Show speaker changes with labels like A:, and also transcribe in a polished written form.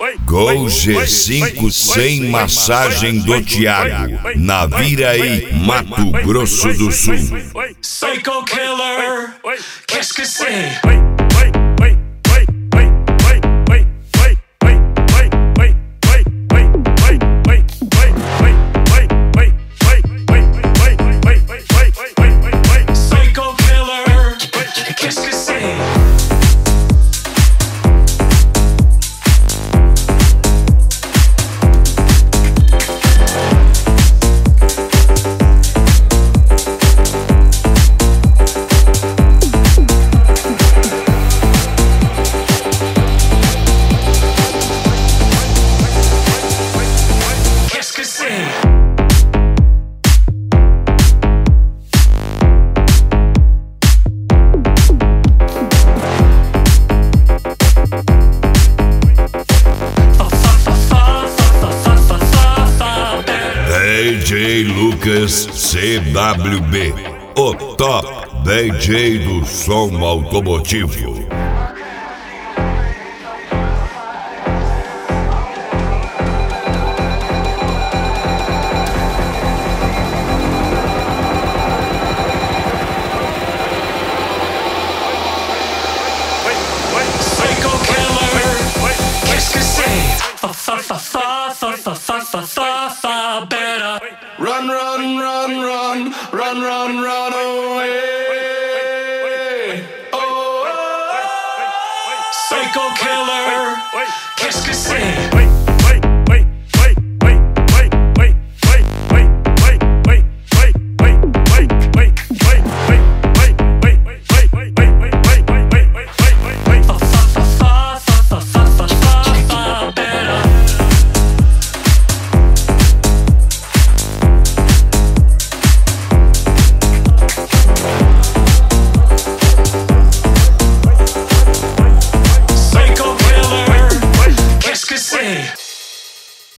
A: Gol G5 sem massagem do Thiago, na Viraí, Mato Grosso do Sul.
B: Psycho killer, qu'est-ce que c'est?
A: DJ Lucas CWB, o top DJ do som automotivo.
B: Psycho killer, qu'est-ce que c'est? Better run, run, run, run, run, run, run away. Oh, psycho killer, qu'est-ce que c'est?